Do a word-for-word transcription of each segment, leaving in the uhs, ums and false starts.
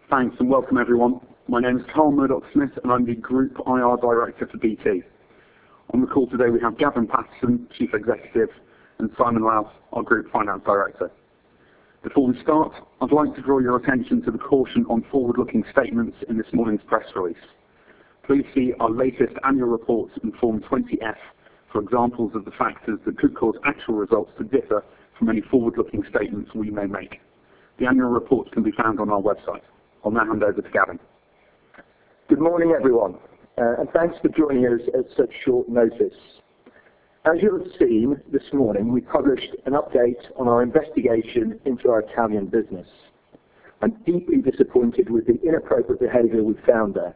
Thanks and welcome everyone. My name is Carl Murdoch-Smith and I'm the Group I R Director for B T. On the call today we have Gavin Patterson, Chief Executive, and Simon Louth, our Group Finance Director. Before we start, I'd like to draw your attention to the caution on forward-looking statements in this morning's press release. Please see our latest annual reports in Form twenty F for examples of the factors that could cause actual results to differ from any forward-looking statements we may make. The annual reports can be found on our website. I'll now hand over to Gavin. Good morning, everyone, uh, and thanks for joining us at such short notice. As you have seen this morning, we published an update on our investigation into our Italian business. I'm deeply disappointed with the inappropriate behaviour we found there.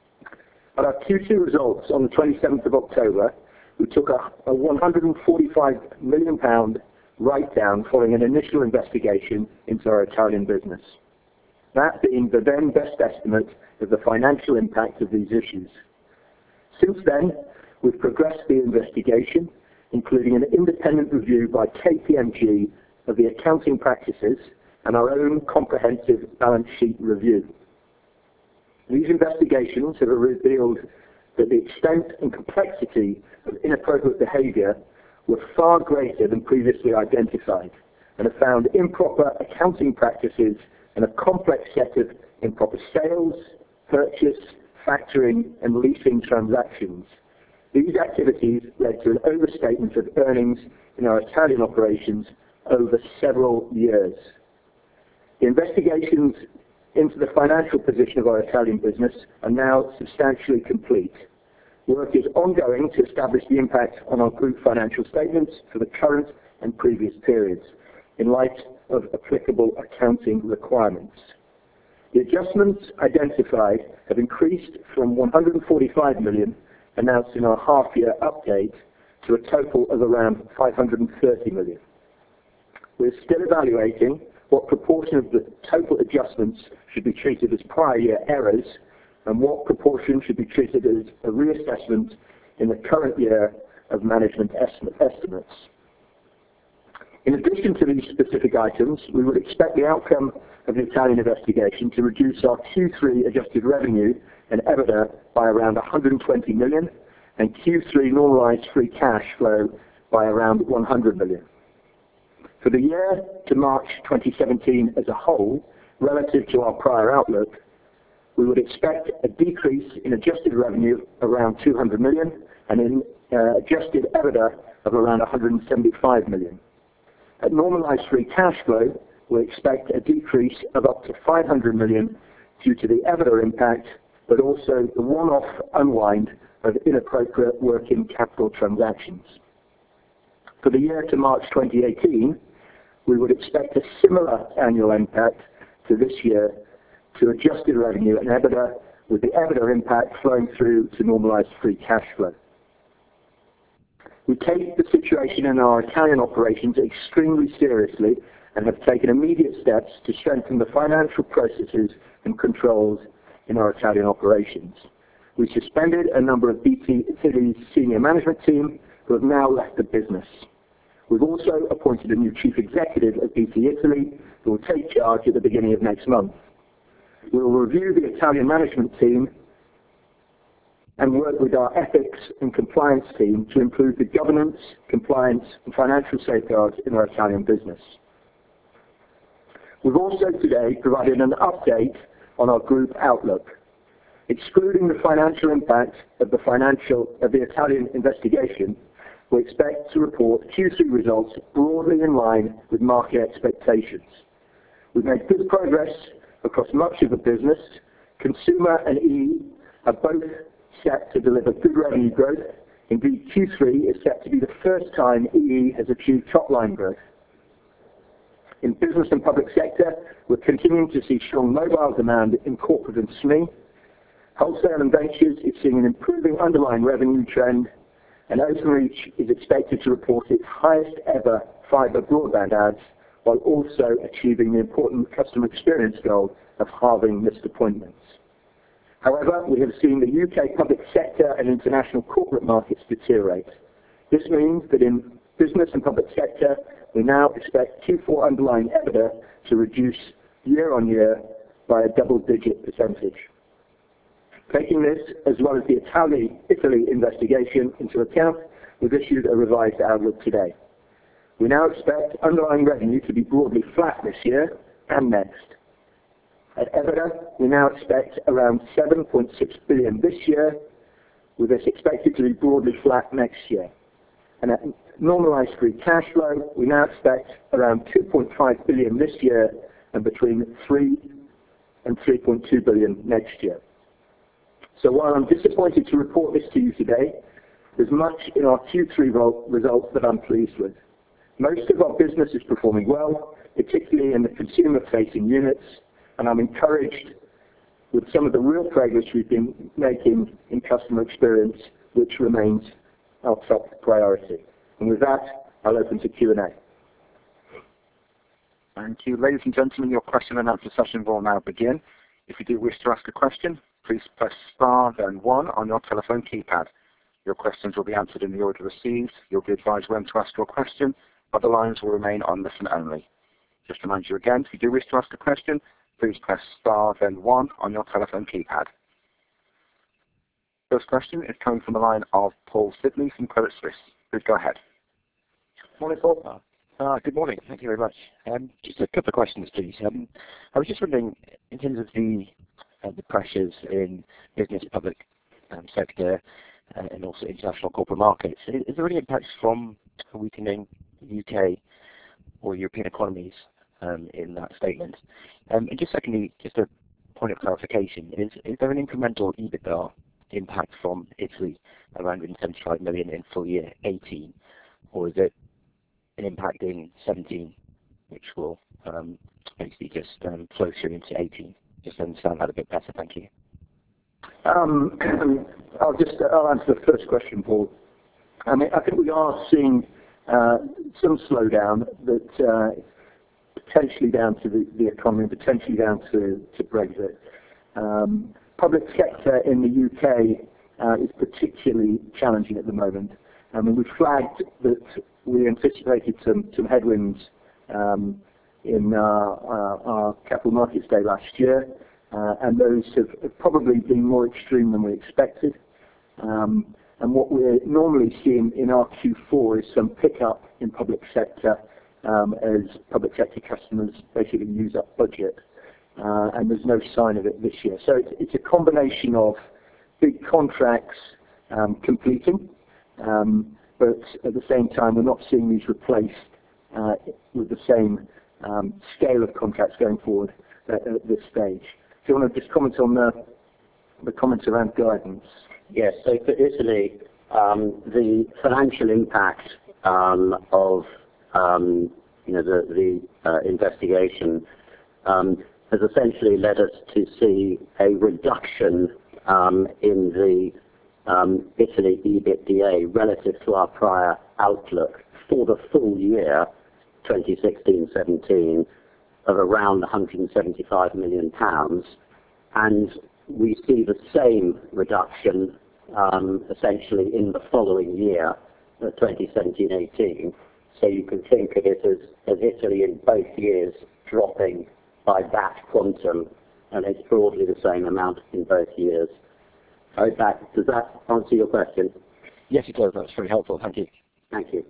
At our Q two results on the twenty-seventh of October, we took a, a one hundred forty-five million pounds write-down following an initial investigation into our Italian business. That being the then best estimate of the financial impact of these issues. Since then, we've progressed the investigation, including an independent review by K P M G of the accounting practices and our own comprehensive balance sheet review. These investigations have revealed that the extent and complexity of inappropriate behaviour were far greater than previously identified and have found improper accounting practices and a complex set of improper sales, purchase, factoring and leasing transactions. These activities led to an overstatement of earnings in our Italian operations over several years. The investigations into the financial position of our Italian business are now substantially complete. Work is ongoing to establish the impact on our group financial statements for the current and previous periods in light of applicable accounting requirements. The adjustments identified have increased from one hundred forty-five million announced in our half-year update to a total of around five hundred thirty million. We're still evaluating what proportion of the total adjustments should be treated as prior year errors and what proportion should be treated as a reassessment in the current year of management estimates. In addition to these specific items, we would expect the outcome of the Italian investigation to reduce our Q three adjusted revenue and EBITDA by around one hundred twenty million and Q three normalised free cash flow by around one hundred million. For the year to March twenty seventeen as a whole, relative to our prior outlook, we would expect a decrease in adjusted revenue around two hundred million and in uh, adjusted EBITDA of around one hundred seventy-five million. At normalised free cash flow, we expect a decrease of up to five hundred million due to the EBITDA impact, but also the one-off unwind of inappropriate working capital transactions. For the year to March twenty eighteen, we would expect a similar annual impact to this year to adjusted revenue and EBITDA, with the EBITDA impact flowing through to normalised free cash flow. We take the situation in our Italian operations extremely seriously and have taken immediate steps to strengthen the financial processes and controls in our Italian operations. We suspended a number of B T Italy's senior management team who have now left the business. We've also appointed a new Chief Executive at B T Italy who will take charge at the beginning of next month. We will review the Italian management team and work with our ethics and compliance team to improve the governance, compliance and financial safeguards in our Italian business. We've also today provided an update on our group outlook. Excluding the financial impact of the, financial, of the Italian investigation, we expect to report Q three results broadly in line with market expectations. We've made good progress across much of the business. Consumer and E are both set to deliver good revenue growth. Indeed, Q three is set to be the first time E E has achieved top-line growth. In business and public sector, we're continuing to see strong mobile demand in corporate and S M E. Wholesale and ventures is seeing an improving underlying revenue trend, and Openreach is expected to report its highest ever fibre broadband adds, while also achieving the important customer experience goal of halving missed appointments. However, we have seen the U K public sector and international corporate markets deteriorate. This means that in business and public sector, we now expect Q four underlying EBITDA to reduce year on year by a double-digit percentage. Taking this, as well as the Italy, Italy investigation into account, we've issued a revised outlook today. We now expect underlying revenue to be broadly flat this year and next. At EBITDA, we now expect around seven point six billion this year, with this expected to be broadly flat next year. And at normalised free cash flow, we now expect around two point five billion this year and between three and three point two billion next year. So while I'm disappointed to report this to you today, there's much in our Q three results that I'm pleased with. Most of our business is performing well, particularly in the consumer-facing units, and I'm encouraged with some of the real progress we've been making in customer experience, which remains our top priority. And with that, I'll open to Q and A. Thank you. Ladies and gentlemen, your question and answer session will now begin. If you do wish to ask a question, please press star then one on your telephone keypad. Your questions will be answered in the order received. You'll be advised when to ask your question. Other lines will remain on listen only. Just to remind you again, if you do wish to ask a question, please press star then one on your telephone keypad. First question is coming from the line of Paul Sidney from Credit Suisse. Please go ahead. Morning, Paul. Uh, good morning. Thank you very much. Um, just a couple of questions, please. Um, I was just wondering, in terms of the uh, the pressures in business, public um, sector, uh, and also international corporate markets, is, is there any impacts from a weakening U K or European economies um, in that statement? Um, and just secondly, just a point of clarification, is, is there an incremental EBITDA impact from Italy, around one hundred seventy-five million in full year eighteen, or is it an impact in seventeen, which will um, basically just um, flow through into eighteen? Just to understand that a bit better, thank you. Um, I'll just I'll answer the first question, Paul. I mean, I think we are seeing uh, some slowdown that uh, potentially down to the, the economy, potentially down to, to Brexit. Um, public sector in the U K uh, is particularly challenging at the moment. I mean, we flagged that we anticipated some, some headwinds um, in our, our, our Capital Markets Day last year, uh, and those have, have probably been more extreme than we expected. Um, and what we're normally seeing in our Q four is some pickup in public sector um, as public sector customers basically use up budget, uh, and there's no sign of it this year. So it's, it's a combination of big contracts um, completing, um, but at the same time we're not seeing these replaced uh, with the same um, scale of contracts going forward at, at this stage. Do you want to just comment on the, the comments around guidance? Yes, so for Italy, um, the financial impact um, of um, you know, the, the uh, investigation um, has essentially led us to see a reduction um, in the um, Italy EBITDA relative to our prior outlook for the full year twenty sixteen seventeen of around one hundred seventy-five million pounds, and we see the same reduction um, essentially in the following year, uh, twenty seventeen eighteen. So you can think of it as, as Italy in both years dropping by that quantum, and it's broadly the same amount in both years. I hope that, does that answer your question? Yes, it does. That's very helpful. Thank you. Thank you.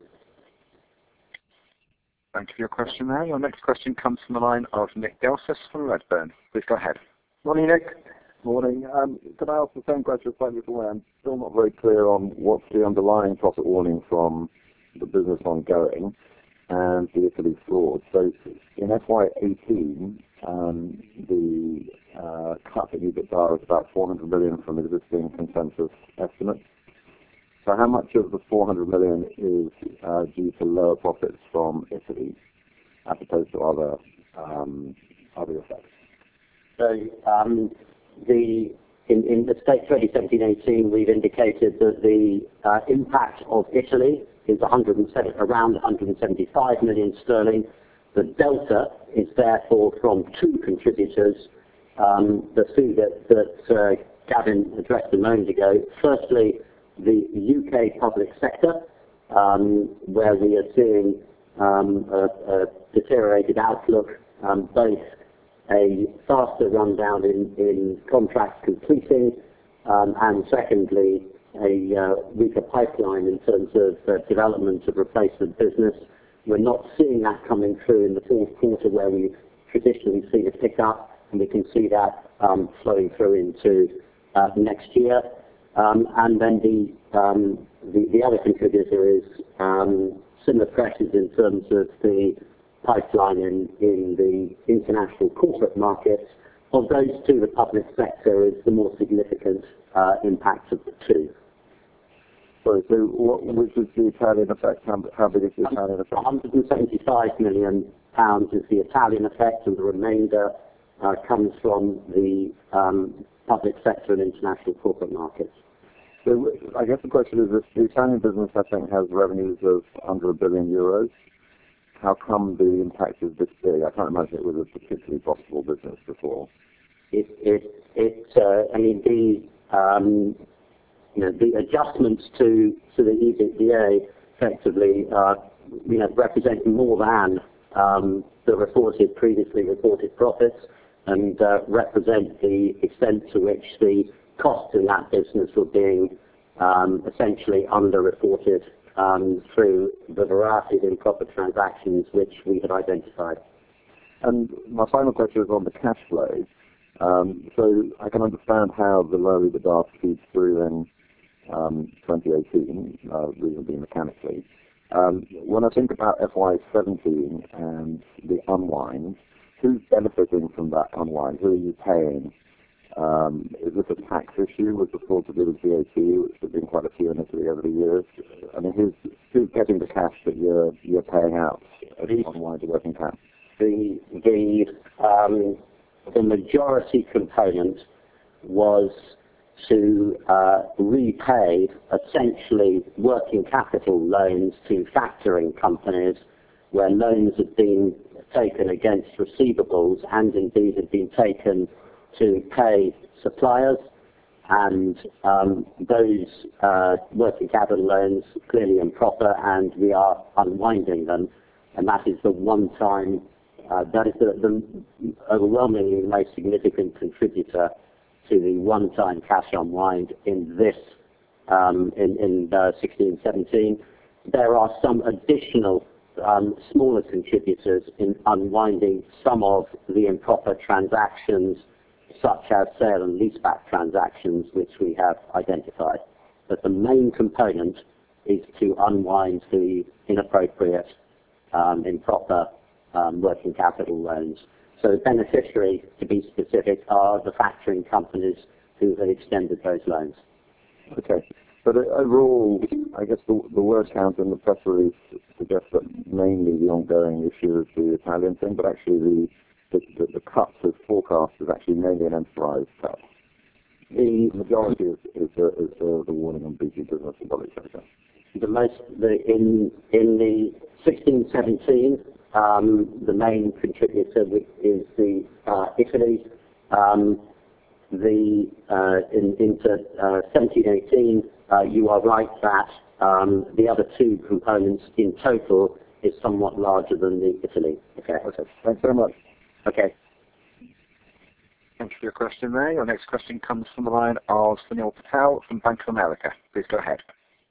Thank you for your question there. Your next question comes from the line of Nick Delfas from Redburn. Please go ahead. Morning, Nick. Morning. Um, can I ask the same question slightly different way? I'm still not very clear on what's the underlying profit warning from the business ongoing and the Italy fraud. So in F Y eighteen, um, the uh, cut in EBITDA is about four hundred million from existing consensus estimates. So how much of the four hundred million is uh, due to lower profits from Italy as opposed to other um, other effects? So um, the in, in the state twenty seventeen eighteen, we've indicated that the uh, impact of Italy is one hundred seven, around one hundred seventy-five million sterling. The delta is therefore from two contributors, um, the two that, that uh, Gavin addressed a moment ago. Firstly, the U K public sector, um, where we are seeing um, a, a deteriorated outlook, um, both a faster rundown in, in contracts completing, um, and secondly, a uh, weaker pipeline in terms of uh, development of replacement business. We're not seeing that coming through in the fourth quarter where we've traditionally seen a pickup, and we can see that um, flowing through into uh, next year. Um, and then the, um, the, the other contributor is um, similar pressures in terms of the pipeline in, in the international corporate markets. Of those two, the public sector is the more significant uh, impact of the two. Sorry, so what, which is the Italian effect? How, how big is the Italian effect? one hundred seventy-five million pounds is the Italian effect, and the remainder uh, comes from the um, public sector and international corporate markets. So I guess the question is, if the Italian business, I think, has revenues of under a billion euros, how come the impact is this big? I can't imagine it was a particularly profitable business before. It, it, it uh, I mean, the, um, you know, the adjustments to, to the EBITDA effectively are, you know, represent more than um, the reported, previously reported profits, and uh, represent the extent to which the costs in that business were being um, essentially under-reported um, through the variety of improper transactions which we had identified. And my final question is on the cash flow. Um, so I can understand how the low EBITDA feeds through in um, twenty eighteen, uh, reasonably mechanically. Um, when I think about F Y seventeen and the unwind, who's benefiting from that unwind? Who are you paying? Um, is this a tax issue with the fraud to do with V A T, which have been quite a few in Italy over the years? I mean, who's, who's getting the cash that you're, you're paying out as an unwind to working cap? The, the, um, the majority component was to uh, repay essentially working capital loans to factoring companies where loans had been taken against receivables and indeed had been taken to pay suppliers, and um, those uh, working capital loans clearly improper, and we are unwinding them, and that is the one-time, uh, that is the, the overwhelmingly most significant contributor to the one-time cash unwind in this, um, in, in uh, sixteen seventeen. There are some additional um, smaller contributors in unwinding some of the improper transactions, such as sale and leaseback transactions, which we have identified. But the main component is to unwind the inappropriate, um, improper um, working capital loans. So the beneficiary, to be specific, are the factoring companies who have extended those loans. Okay. But uh, overall, I guess the, the word count in the press release suggests that mainly the ongoing issue is the Italian thing, but actually the The, the, the cuts as forecast is actually mainly an enterprise cut. The majority is, is, the, is the, the warning on B T business and public sector. The most, the, in, in the sixteen seventeen, um, the main contributor is the uh, Italy. Um, the uh, in, into uh, seventeen eighteen, uh, you are right that um, the other two components in total is somewhat larger than the Italy. Okay. Okay. Thanks very much. Okay. Thank you for your question there. Your next question comes from the line of Sunil Patel from Bank of America. Please go ahead.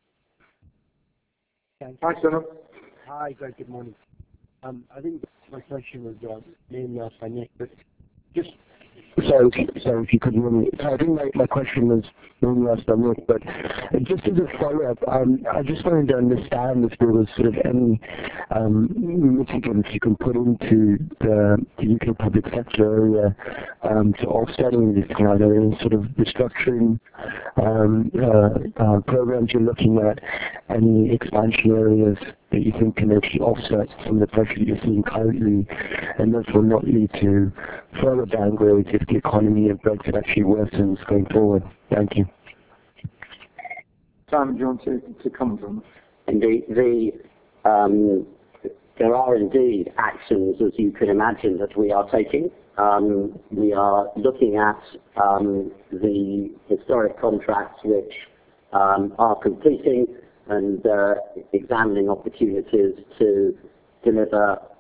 Hi, Sunil. Hi, Greg. Good morning. Um, I think my question was uh, mainly asked by Nick, but just so so if you could hear me. So I think my, my question was mainly asked by Nick, but just as a follow-up, um, I just wanted to understand if there was sort of any um, mitigants you can put into the, the U K public sector area um, to offsetting this kind of any sort of restructuring um, uh, uh, programs you're looking at, any expansion areas that you think can actually offset some of the pressure you're seeing currently, and therefore not lead to further downgrades if the economy and Brexit actually worsens going forward. Thank you. Simon, do you want to, to comment on this? Indeed, the, um, there are indeed actions, as you can imagine, that we are taking. Um, we are looking at um, the historic contracts which um, are completing and uh, examining opportunities to deliver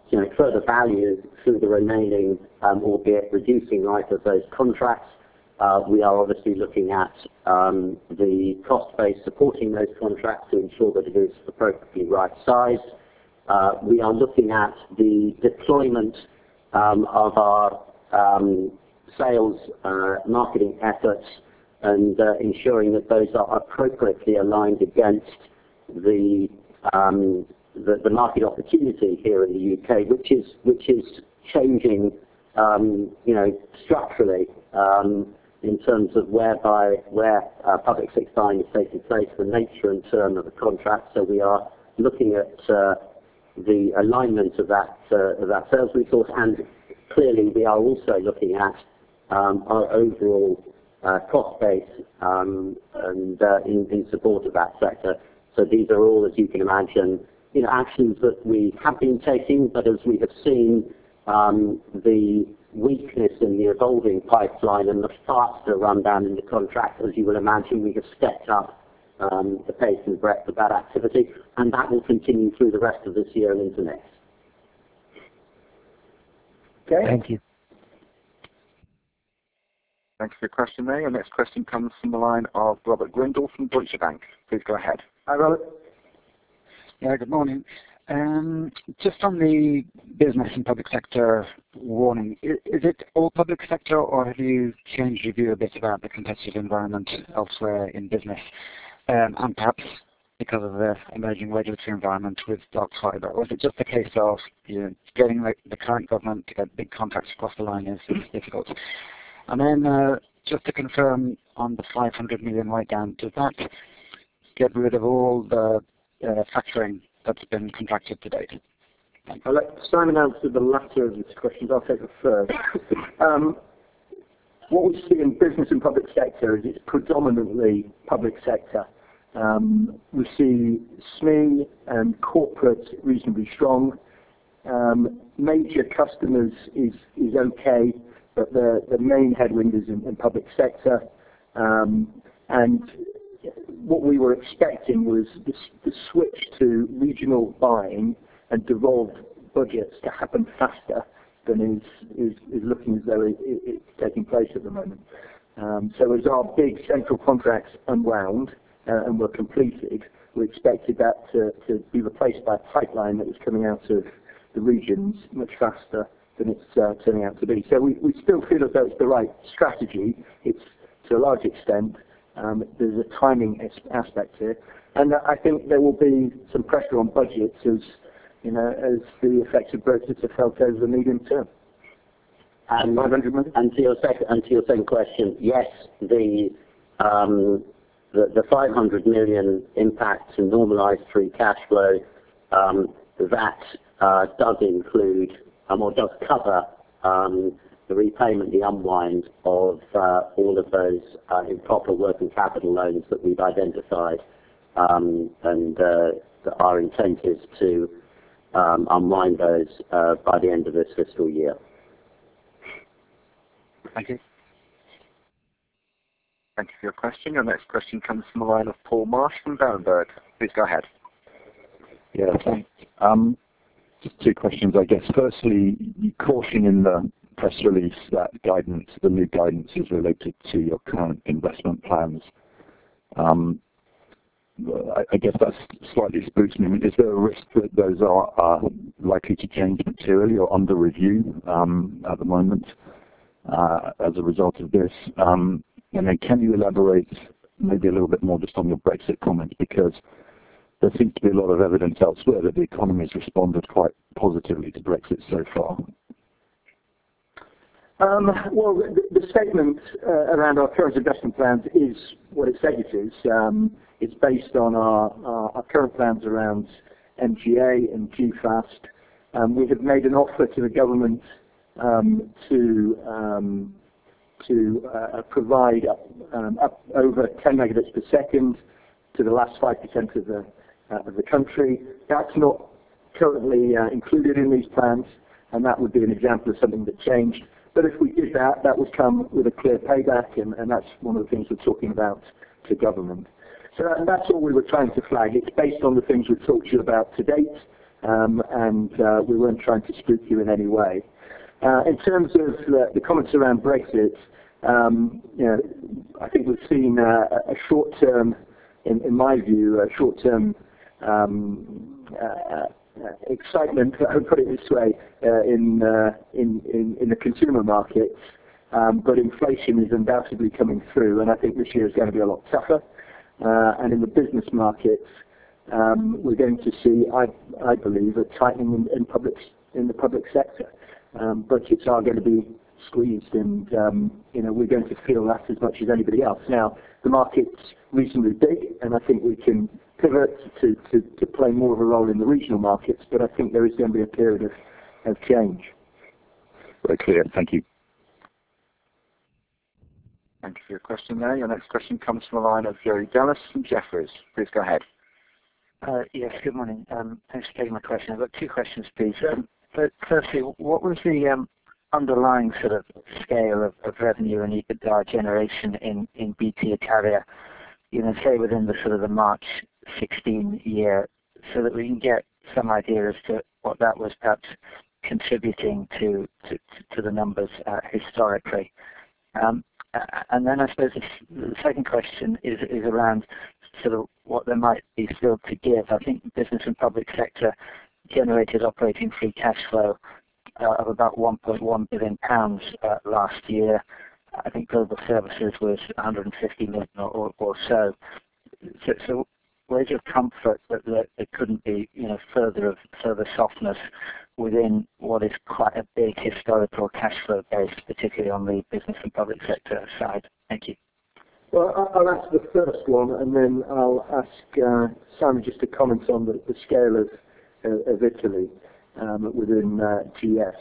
you know, further value through the remaining, um, albeit reducing life of those contracts. Uh, we are obviously looking at um, the cost base supporting those contracts to ensure that it is appropriately right-sized. Uh, we are looking at the deployment um, of our um, sales uh, marketing efforts and uh, ensuring that those are appropriately aligned against the, um, the the market opportunity here in the U K, which is which is changing, um, you know, structurally. Um, in terms of whereby where uh, public sector buying is taking place, the nature and term of the contract. So we are looking at uh, the alignment of that uh, of that sales resource, and clearly we are also looking at um, our overall uh, cost base um, and uh, in, in support of that sector. So these are all, as you can imagine, you know, actions that we have been taking, but as we have seen, um, the weakness in the evolving pipeline and the faster rundown in the contract, as you will imagine, we have stepped up um, the pace and breadth of that activity, and that will continue through the rest of this year and into next. Okay. Thank you. Thanks for your question there. Your next question comes from the line of Robert Grindle from Deutsche Bank. Please go ahead. Hi, Robert. Yeah, good morning. Um, just on the business and public sector warning, is, is it all public sector, or have you changed your view a bit about the competitive environment elsewhere in business, um, and perhaps because of the emerging regulatory environment with dark fibre, or is it just a case of, you know, getting the, the current government to get big contracts across the line is, is difficult? And then uh, just to confirm on the five hundred million write-down, does that get rid of all the uh, factoring that's been contracted to date? Thanks. I'll let Simon answer the latter of these questions. I'll take the first. um, what we see in business and public sector is it's predominantly public sector. Um, we see S M E and corporate reasonably strong. Um, major customers is is okay, but the the main headwind is in, in public sector. Um, and what we were expecting was the, the switch to regional buying and devolved budgets to happen faster than is, is, is looking as though it, it, it's taking place at the moment. Um, so as our big central contracts unwound uh, and were completed, we expected that to, to be replaced by a pipeline that was coming out of the regions much faster than it's uh, turning out to be. So we, we still feel as though it's the right strategy. It's, to a large extent, Um, there's a timing aspect here, and I think there will be some pressure on budgets as you know as the effects of Brexit are felt over the medium term. And, and to your second, and to your second question, yes, the um, the, the five hundred million impact to normalised free cash flow, um, that uh, does include um, or does cover um, the repayment, the unwind of uh, all of those uh, improper working capital loans that we've identified, um, and uh, our intent is to um, unwind those uh, by the end of this fiscal year. Thank you. Thank you for your question. Your next question comes from the line of Paul Marsh from Berenberg. Please go ahead. Yeah, thanks. Um, just two questions, I guess. Firstly, you caution in the press release that guidance, the new guidance, is related to your current investment plans. Um, I, I guess that slightly spooks me. I mean, is there a risk that those are, are likely to change materially or under review um, at the moment uh, as a result of this? Um, and then can you elaborate maybe a little bit more just on your Brexit comments, because there seems to be a lot of evidence elsewhere that the economy has responded quite positively to Brexit so far. Um, well, the, the statement uh, around our current investment plans is what it says it is. Um, it's based on our, our, our current plans around M G A and G FAST. Um, we have made an offer to the government um, to um, to uh, provide up, um, up over ten megabits per second to the last five percent of the uh, of the country. That's not currently uh, included in these plans, and that would be an example of something that changed. But if we did that, that would come with a clear payback, and, and that's one of the things we're talking about to government. So that, that's all we were trying to flag. It's based on the things we've talked to you about to date, um, and uh, we weren't trying to spook you in any way. Uh, in terms of uh, the comments around Brexit, um, you know, I think we've seen uh, a short-term, in, in my view, a short-term um, uh, uh, excitement, I would put it this way, uh, in, uh, in, in, in the consumer markets, um, but inflation is undoubtedly coming through, and I think this year is going to be a lot tougher. Uh, and in the business markets, um, we're going to see, I, I believe, a tightening in, in, public, in the public sector. Um, budgets are going to be squeezed, and um, you know, we're going to feel that as much as anybody else. Now, the market's reasonably big, and I think we can pivot to, to, to play more of a role in the regional markets, but I think there is going to be a period of, of change. Very clear. Thank you. Thank you for your question there. Your next question comes from the line of Jerry Dallas from Jefferies. Please go ahead. Uh, yes, good morning. Um, thanks for taking my question. I've got two questions, please. Um, but firstly, what was the um, underlying sort of scale of, of revenue and EBITDA generation in, in B T Italia, you know, say within the sort of the March sixteen year, so that we can get some idea as to what that was perhaps contributing to, to, to the numbers uh, historically. Um, and then I suppose the second question is, is around sort of what there might be still to give. I think business and public sector generated operating free cash flow uh, of about one point one billion pounds uh, last year. I think global services was one hundred fifty million or, or, or so. so. So where's your comfort that, that there couldn't be, you know, further of further softness within what is quite a big historical cash flow base, particularly on the business and public sector side? Thank you. Well, I'll ask the first one, and then I'll ask uh, Simon just to comment on the, the scale of, uh, of Italy um, within uh, G S.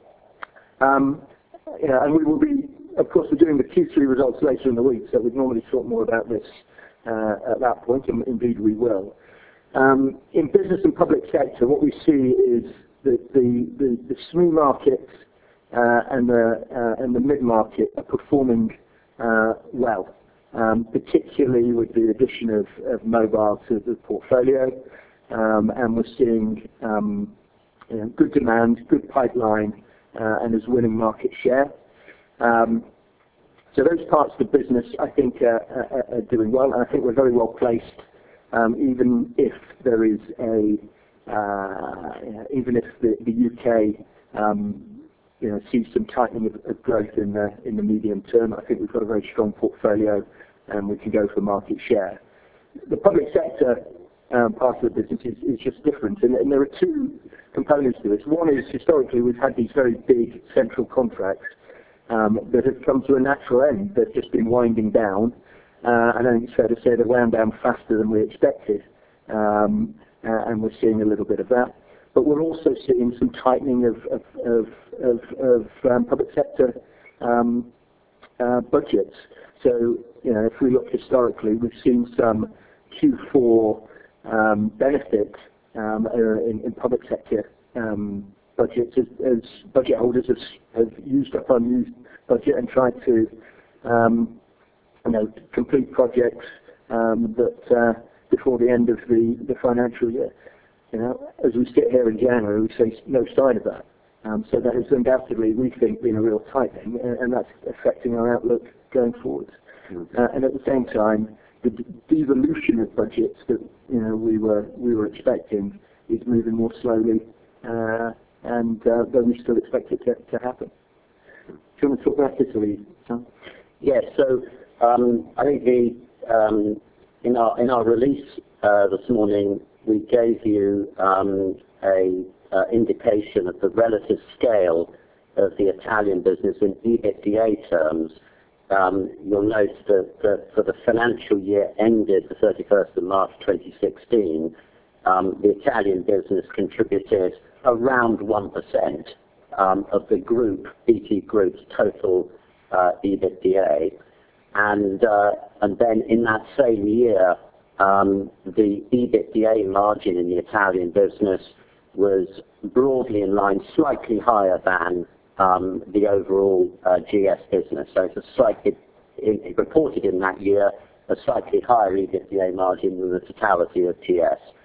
Um, yeah, and we will be, of course, we're doing the Q three results later in the week, so we'd normally talk more about this uh, at that point, and indeed we will. Um, in business and public sector, what we see is that the, the, the S M E markets uh, and the, uh, and the mid-market are performing uh, well. Um, particularly with the addition of, of mobile to the portfolio, um, and we're seeing um, you know, good demand, good pipeline, uh, and is winning market share. Um, so those parts of the business, I think, uh, are, are doing well, and I think we're very well placed, um, even if there is a, uh, even if the, the U K um, you know, sees some tightening of, of growth in the in the medium term. I think we've got a very strong portfolio, and we can go for market share. The public sector um, part of the business is, is just different, and, and there are two components to this. One is historically we've had these very big central contracts um, that have come to a natural end. They've just been winding down, uh, and I think it's fair to say they've wound down faster than we expected, um, uh, and we're seeing a little bit of that. But we're also seeing some tightening of, of, of, of, of um, public sector um, uh, budgets. So, you know, if we look historically, we've seen some Q four um, benefit um, in, in public sector um, budgets as, as budget holders have, have used up unused budget and tried to, um, you know, complete projects um, that uh, before the end of the, the financial year. You know, as we sit here in January, we see no sign of that. Um, so that has undoubtedly, we think, been a real tightening, and, and that's affecting our outlook going forward. Mm-hmm. uh, and at the same time, the de devolution of budgets that you know we were we were expecting is moving more slowly, uh, and uh, though we still expect it to, to happen. Do you want to talk about Italy, Tom? Yes. So um, I think the um, in our in our release uh, this morning, we gave you um, a uh, indication of the relative scale of the Italian business in EBITDA terms. Um, you'll note that, that for the financial year ended the thirty-first of March twenty sixteen, um, the Italian business contributed around one percent um, of the group, B T Group's total uh, EBITDA. And, uh, and then in that same year, Um, the EBITDA margin in the Italian business was broadly in line, slightly higher than um, the overall uh, G S business. So it's a slightly, it, it reported in that year a slightly higher EBITDA margin than the totality of G S.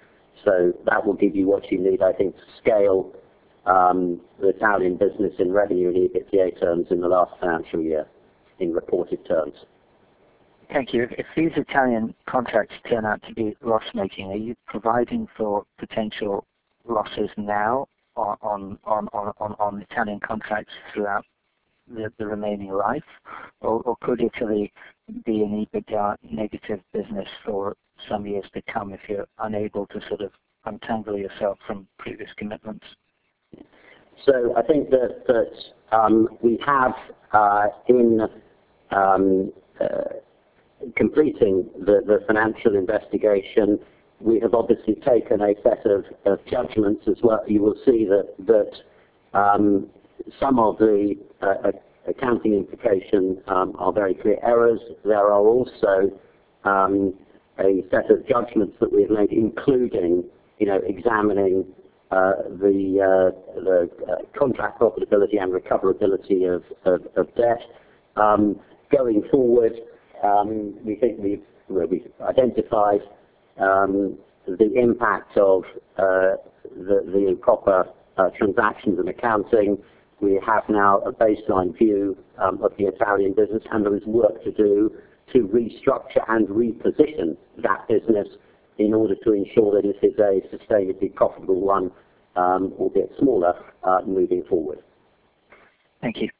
So that will give you what you need, I think, to scale um, the Italian business in revenue and EBITDA terms in the last financial year, in reported terms. Thank you. If these Italian contracts turn out to be loss-making, are you providing for potential losses now on on on on, on Italian contracts throughout the, the remaining life, or, or could Italy be an EBITDA negative business for some years to come if you're unable to sort of untangle yourself from previous commitments? So I think that that um, we have uh, in um, uh, completing the, the financial investigation, we have obviously taken a set of, of judgments as well. You will see that that um, some of the uh, accounting implications um, are very clear errors. There are also um, a set of judgments that we have made, including, you know, examining uh, the, uh, the uh, contract profitability and recoverability of, of, of debt. Um, going forward, um, we think we've, we've identified um, the impact of uh, the, the improper uh, transactions and accounting. We have now a baseline view um, of the Italian business, and there is work to do to restructure and reposition that business in order to ensure that it is a sustainably profitable one, um, albeit smaller, uh, moving forward. Thank you.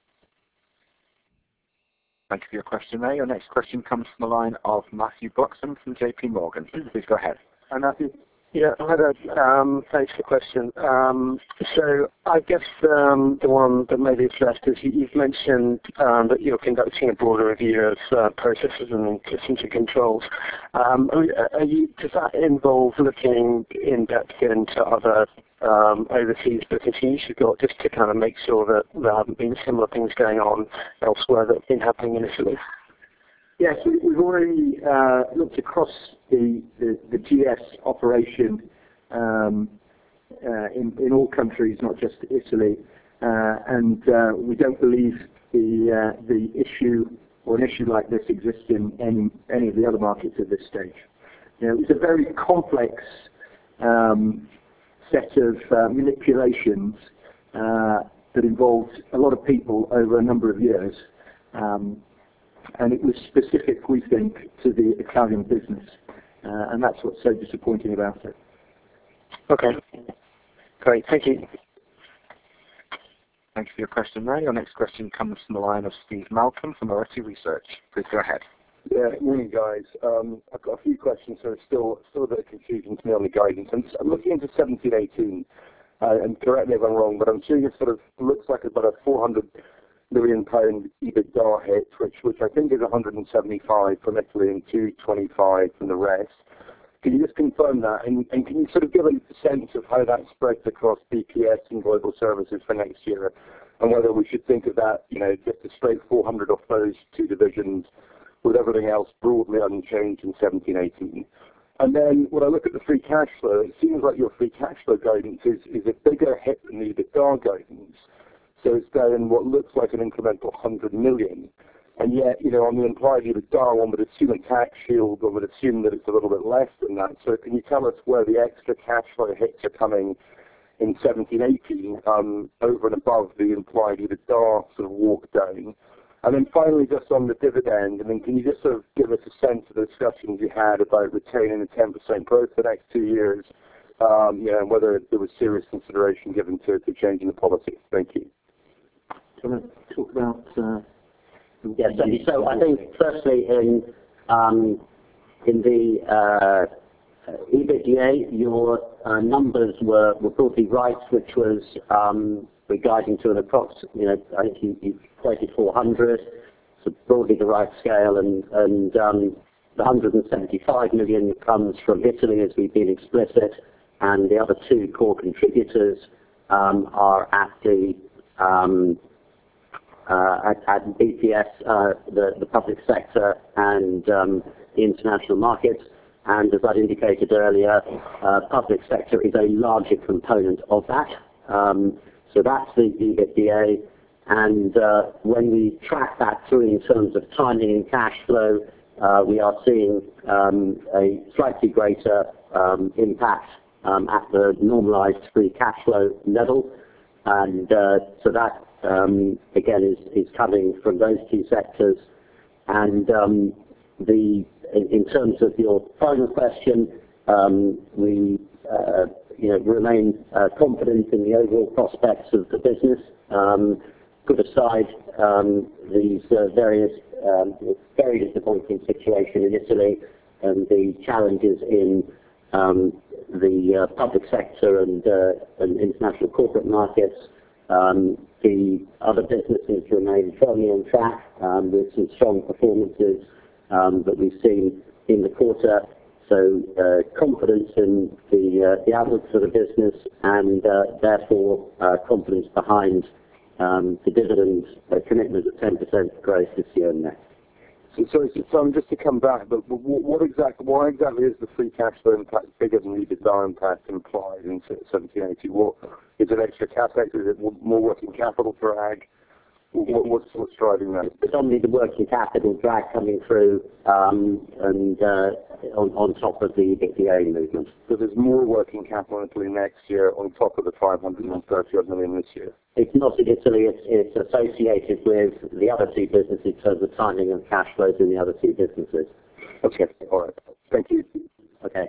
Thank you for your question there. Your next question comes from the line of Matthew Buxton from J P Morgan. Please go ahead. Hi, Matthew. Yeah, hi there. Um, thanks for the question. Um, so I guess um, the one that maybe is left is you, you've mentioned um, that you're conducting a broader review of uh, processes and systems and controls. Um, are you, does that involve looking in depth into other um, overseas business units you've got, just to kind of make sure that there haven't been similar things going on elsewhere that have been happening in Italy? Yes, we've already uh, looked across the, the, the G S operation um, uh, in, in all countries, not just Italy, uh, and uh, we don't believe the, uh, the issue or an issue like this exists in any, any of the other markets at this stage. You know, it's a very complex um, set of uh, manipulations uh, that involved a lot of people over a number of years. Um, And it was specific, we think, to the Italian business. Uh, and that's what's so disappointing about it. Okay. Great. Thank you. Thank you for your question there. Your next question comes from the line of Steve Malcolm from Arete Research. Please go ahead. Yeah, good morning, guys. Um, I've got a few questions, so it's still, still a bit of confusion to me on the guidance. I'm, I'm looking into seventeen eighteen, uh, and correct me if I'm wrong, but I'm seeing it sort of looks like about a four hundred million pound EBITDA hit, which which I think is one hundred seventy-five from Italy and two twenty-five from the rest. Can you just confirm that? And, and can you sort of give a sense of how that spreads across B P S and Global Services for next year, and whether we should think of that, you know, just a straight four hundred off those two divisions, with everything else broadly unchanged in seventeen eighteen? And then when I look at the free cash flow, it seems like your free cash flow guidance is, is a bigger hit than the EBITDA guidance. So it's down what looks like an incremental one hundred million. And yet, you know, on the implied EBITDA, one would assume a tax shield, one would assume that it's a little bit less than that. So can you tell us where the extra cash flow hits are coming in seventeen eighteen um, over and above the implied EBITDA sort of walk down? And then finally, just on the dividend, I mean, can you just sort of give us a sense of the discussions you had about retaining the ten percent growth for the next two years, um, you know, and whether there was serious consideration given to, to changing the policy? Thank you. Do you want to talk about... Uh, yes, so, so I think firstly in, um, in the uh, EBITDA, your uh, numbers were, were broadly right, which was um, regarding to an approximate, you know, I think you, you quoted four hundred, so broadly the right scale, and, and um, the one hundred seventy-five million comes from Italy, as we've been explicit, and the other two core contributors um, are at the um, uh, at, at B P S, uh, the, the public sector, and um, the international markets. And as I indicated earlier, uh, public sector is a larger component of that. Um, so that's the EBITDA. And uh, when we track that through in terms of timing and cash flow, uh, we are seeing um, a slightly greater um, impact um, at the normalized free cash flow level. And uh, so that, um, again, is, is coming from those two sectors. And um, the, in, in terms of your final question, um, we uh, you know, remain uh, confident in the overall prospects of the business. Um, put aside um, these uh, various um, very disappointing situation in Italy and the challenges in um, the uh, public sector and, uh, and international corporate markets. Um, the other businesses remain firmly on track um, with some strong performances um, that we've seen in the quarter. So uh, confidence in the, uh, the outlook for the business, and uh, therefore uh, confidence behind um, the dividend uh, commitment of ten percent growth this year and next. So, sorry, so, so just to come back, but what, what exactly, why exactly is the free cash flow impact bigger than the EBITDA impact implied in seventeen eighty? What is it? Extra capex? Is it more working capital drag? What, what's, what's driving that? It's predominantly the working capital drag coming through, um, and uh, on, on top of the EBITDA movement. So there's more working capital in Italy next year on top of the five hundred thirty odd million this year. It's not in Italy. It's, it's associated with the other two businesses in terms of timing of cash flows in the other two businesses. Okay. All right. Thank you. Okay.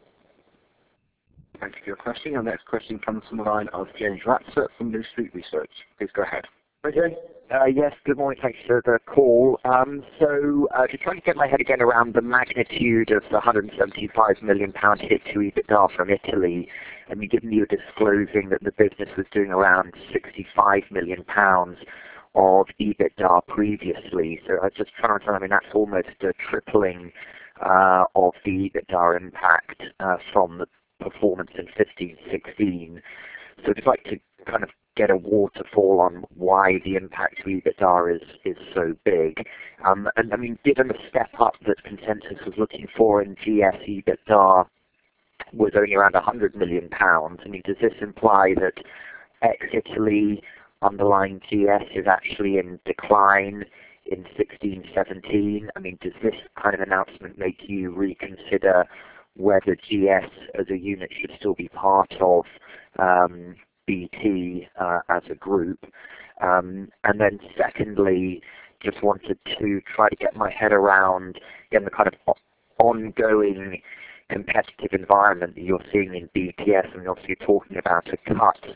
Thank you for your question. Our next question comes from the line of James Ratzer from New Street Research. Please go ahead. Okay. Uh, yes, good morning. Thanks for the call. Um, so, uh, just trying to get my head again around the magnitude of the one hundred seventy-five million pound hit to EBITDA from Italy. I mean, given you were disclosing that the business was doing around sixty-five million pounds of EBITDA previously. So I was just trying to understand, I mean, that's almost a tripling uh, of the EBITDA impact uh, from the performance in fifteen sixteen. So I'd just like to kind of get a waterfall on why the impact to EBITDA is, is so big. Um, and I mean, given the step up that consensus was looking for in G S EBITDA was only around one hundred million pounds, I mean, does this imply that ex-Italy underlying G S is actually in decline in sixteen seventeen? I mean, does this kind of announcement make you reconsider whether G S as a unit should still be part of um, B T uh, as a group? Um, and then secondly, just wanted to try to get my head around, again, the kind of ongoing competitive environment that you're seeing in B T S. I mean, obviously you're talking about a cut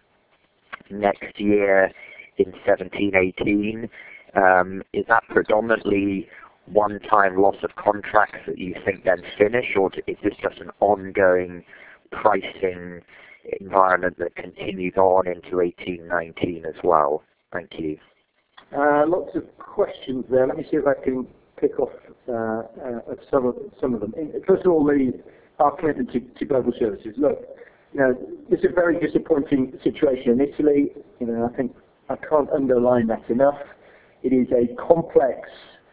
next year in seventeen eighteen. Um, is that predominantly one-time loss of contracts that you think then finish, or is this just an ongoing pricing environment that continues on into eighteen nineteen as well? Thank you. Uh, lots of questions there. Let me see if I can pick off uh, uh, some of some of them. First of all, the our commitment to, to global services. Look, you know, this is a very disappointing situation in Italy. You know, I think I can't underline that enough. It is a complex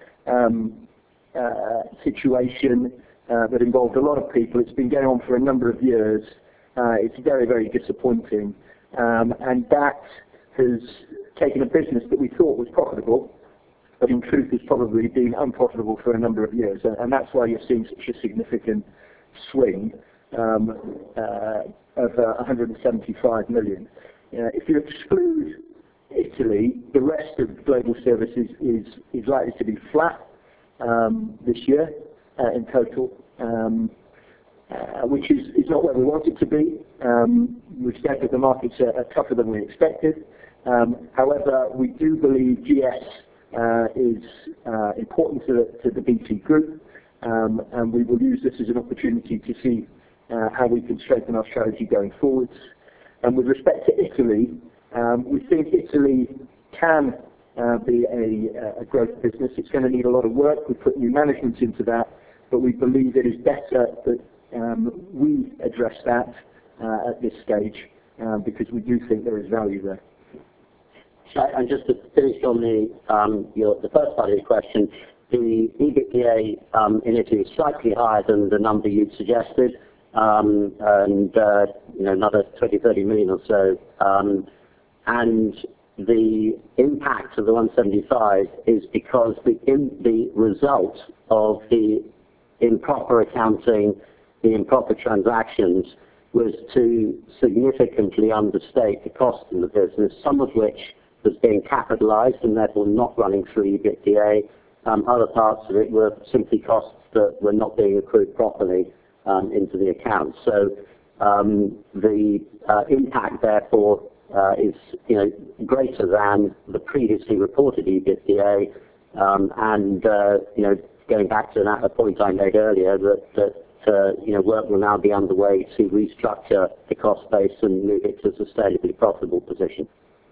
um, uh, situation uh, that involved a lot of people. It's been going on for a number of years. Uh, it's very, very disappointing, um, and that has taken a business that we thought was profitable, but in truth has probably been unprofitable for a number of years, and, and that's why you're seeing such a significant swing um, uh, of uh, one hundred seventy-five million. Uh, if you exclude Italy, the rest of global services is, is likely to be flat um, this year uh, in total. Um, Uh, which is, is not where we want it to be. Um, we've said that the markets are, are tougher than we expected. Um, however, we do believe G S uh, is uh, important to the, to the B T group, um, and we will use this as an opportunity to see uh, how we can strengthen our strategy going forwards. And with respect to Italy, um, we think Italy can uh, be a, a growth business. It's going to need a lot of work. We put new management into that, but we believe it is better that Um, we address that uh, at this stage uh, because we do think there is value there. And just to finish on the um, your, the first part of your question, the EBITDA um, in Italy is slightly higher than the number you suggested, um, and uh, you know, another twenty, thirty million or so. Um, and the impact of the one seventy-five is because the in, the result of the improper accounting, the improper transactions, was to significantly understate the cost in the business, some of which was being capitalized and therefore not running through EBITDA. Um, other parts of it were simply costs that were not being accrued properly um, into the account. So um, the uh, impact, therefore, uh, is you know greater than the previously reported EBITDA, um, and uh, you know going back to a point I made earlier that, that uh, you know work will now be underway to restructure the cost base and move it to a sustainably profitable position.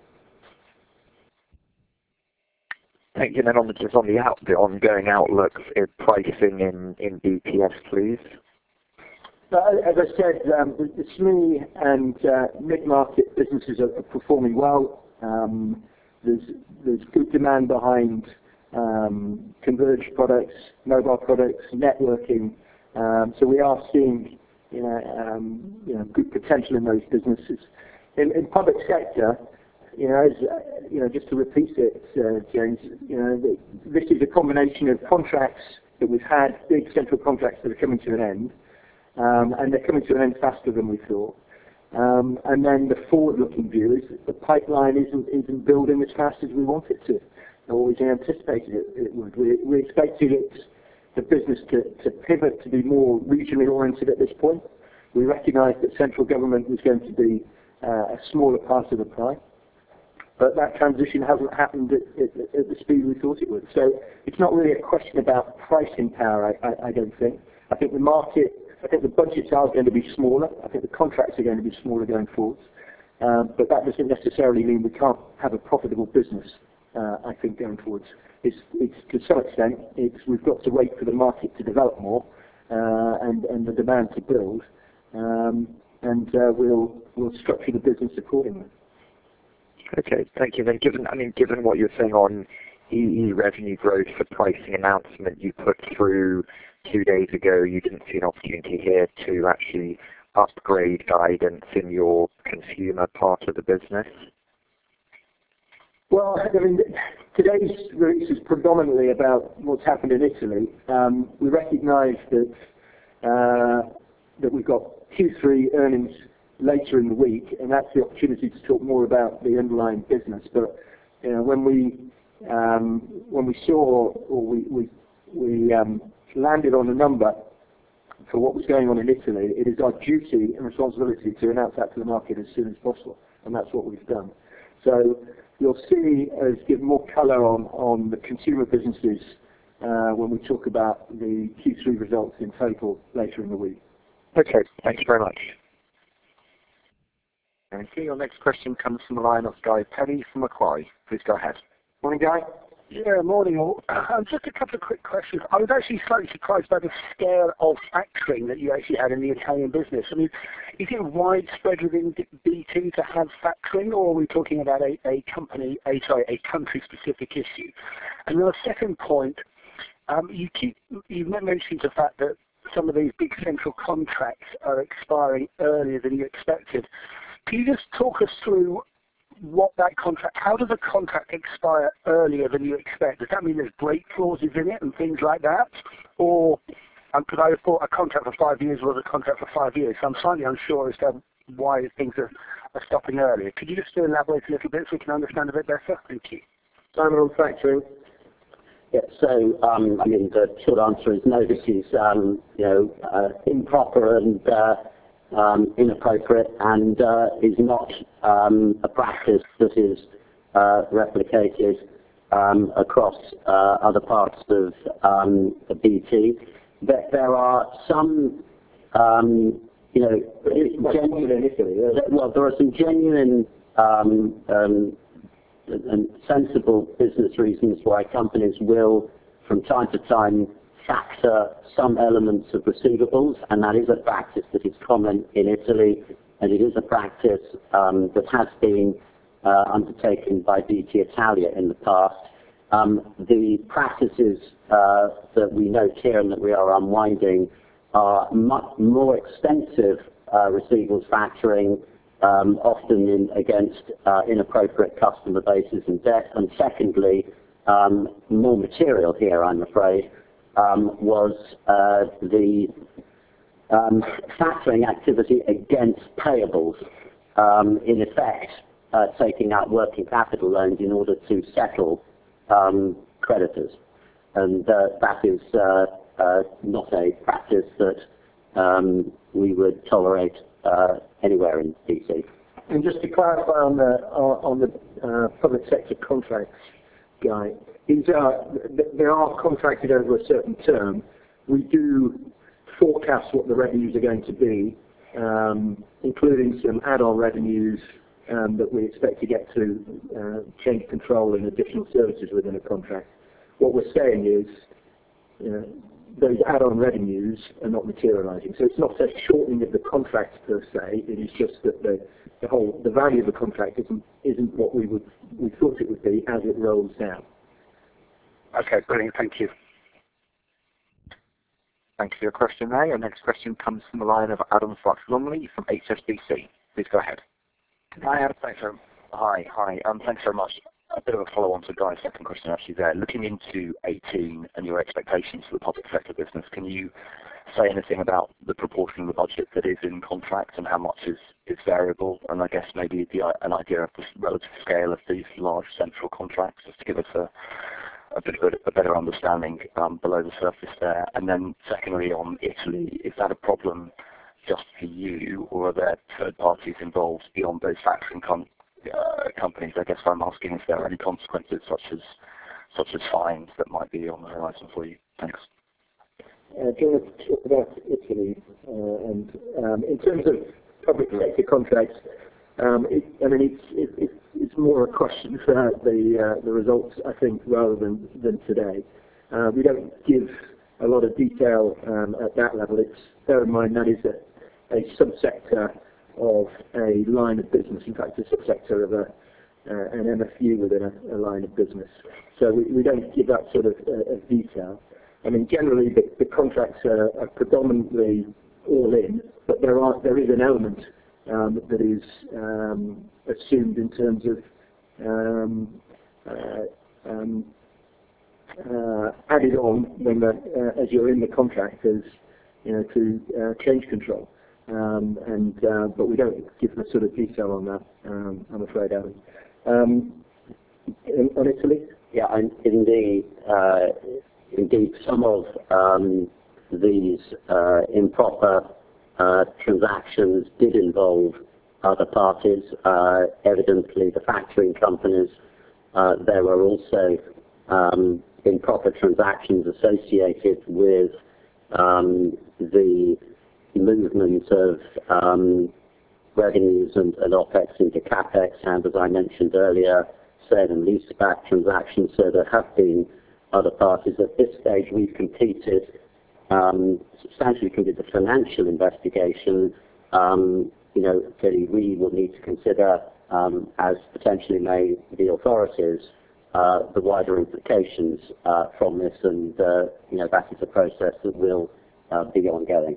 Thank you. And then on the, just on the, out, the ongoing outlook for pricing in, in B T S, please. As I said, um, the, the S M E and uh, mid-market businesses are, are performing well. Um, there's, there's good demand behind um, converged products, mobile products, networking. Um, so we are seeing, you know, um, you know, good potential in those businesses. In, in public sector, you know, as, uh, you know, just to repeat it, uh, James, you know, this is a combination of contracts that we've had, big central contracts that are coming to an end. Um, and they're coming to an end faster than we thought. Um, and then the forward-looking view is that the pipeline isn't, isn't building as fast as we want it to, or we anticipated it, it would. We, we expected it, the business to, to pivot to be more regionally oriented at this point. We recognised that central government was going to be uh, a smaller part of the pie, but that transition hasn't happened at, at, at the speed we thought it would. So it's not really a question about pricing power, I, I, I don't think. I think the market I think the budgets are going to be smaller. I think the contracts are going to be smaller going forwards. Um, but that doesn't necessarily mean we can't have a profitable business, uh, I think, going forwards. It's, it's, to some extent, it's, we've got to wait for the market to develop more uh, and, and the demand to build. Um, and uh, we'll, we'll structure the business accordingly. Okay, thank you. Then given, I mean, given what you're saying on E E revenue growth, the pricing announcement you put through two days ago, you didn't see an opportunity here to actually upgrade guidance in your consumer part of the business? Well, I mean, today's release is predominantly about what's happened in Italy. Um, we recognise that uh, that we've got Q three earnings later in the week, and that's the opportunity to talk more about the underlying business. But you know, when we um, when we saw or we we, we um, landed on a number for what was going on in Italy, it is our duty and responsibility to announce that to the market as soon as possible, and that's what we've done. So you'll see us give more colour on, on the consumer businesses uh, when we talk about the Q three results in total later in the week. Okay, thanks very much. Thank you. Your next question comes from the line of Guy Penny from Macquarie. Please go ahead. Morning, Guy. Yeah, morning all. Um, just a couple of quick questions. I was actually slightly surprised by the scale of factoring that you actually had in the Italian business. I mean, is it widespread within B T to have factoring, or are we talking about a, a company, a sorry, a country-specific issue? And then the second point, um, you keep you mentioned the fact that some of these big central contracts are expiring earlier than you expected. Can you just talk us through what that contract, how does a contract expire earlier than you expect? Does that mean there's break clauses in it and things like that? Or, because um, I thought a contract for five years was a contract for five years, so I'm slightly unsure as to why things are, are stopping earlier. Could you just elaborate a little bit so we can understand a bit better? Thank you. Simon on factoring. Yeah, so, um, I mean, the short answer is no, this is, um, you know, uh, improper and uh, Um, inappropriate and uh, is not um, a practice that is uh, replicated um, across uh, other parts of um, B T. But there are some, um, you know, genuine, well, there are some genuine um, um, and sensible business reasons why companies will, from time to time, factor some elements of receivables, and that is a practice that is common in Italy, and it is a practice um, that has been uh, undertaken by B T Italia in the past. Um, the practices uh, that we note here and that we are unwinding are much more extensive uh, receivables factoring, um, often in, against uh, inappropriate customer bases and debt, and secondly, um, more material here, I'm afraid, Um, was uh, the um, factoring activity against payables, um, in effect uh, taking out working capital loans in order to settle um, creditors. And uh, that is uh, uh, not a practice that um, we would tolerate uh, anywhere in D C. And just to clarify on the on the uh, public sector contracts, Guy, these are they are contracted over a certain term. We do forecast what the revenues are going to be, um, including some add-on revenues um, that we expect to get to uh, change control and additional services within a contract. What we're saying is, you know, those add-on revenues are not materialising. So it's not a shortening of the contract per se. It is just that the, the whole the value of the contract isn't isn't what we would we thought it would be as it rolls down. Okay, brilliant. Thank you. Thank you for your question there. Your next question comes from the line of Adam Fox-Lumley from H S B C. Please go ahead. Hi, Adam. Thanks very, hi, hi. Um, thanks very much. A bit of a follow-on to Guy's second question actually there. Looking into eighteen and your expectations for the public sector business, can you say anything about the proportion of the budget that is in contracts and how much is, is variable? And I guess maybe the, an idea of the relative scale of these large central contracts, just to give us a, a bit of a, a better understanding um, below the surface there. And then secondly, on Italy, is that a problem just for you, or are there third parties involved beyond those factoring com uh, companies? I guess I'm asking if there are any consequences such as such as fines that might be on the horizon for you. Thanks. Uh, do you want to talk about Italy? Uh, and um, in terms of public sector contracts, um, it, I mean, it's, it, it, it's more a question for the uh, the results, I think, rather than than today. Uh, we don't give a lot of detail um, at that level. It's bear in mind that is a, a subsector of a line of business. In fact, a subsector of a uh, an M F U within a, a line of business. So we, we don't give that sort of, uh, of detail. I mean, generally the, the contracts are, are predominantly all in, but there are there is an element um, that is um, assumed in terms of um, uh, um, uh, added on when the, uh, as you're in the contract as you know to uh, change control. Um, and uh, but we don't give the sort of detail on that. Um, I'm afraid, Adam. Um, in, on Italy? Yeah, and indeed. Uh, Indeed, some of um, these uh, improper uh, transactions did involve other parties. Uh, evidently, the factoring companies. Uh, there were also um, improper transactions associated with um, the movement of um, revenues and, and OPEX into CAPEX, and as I mentioned earlier, sale and leaseback transactions. So there have been other parties. At this stage, we've completed, um, substantially completed the financial investigation. Um, you know, clearly we will need to consider, um, as potentially may the authorities, uh, the wider implications uh, from this, and uh, you know, that is a process that will uh, be ongoing.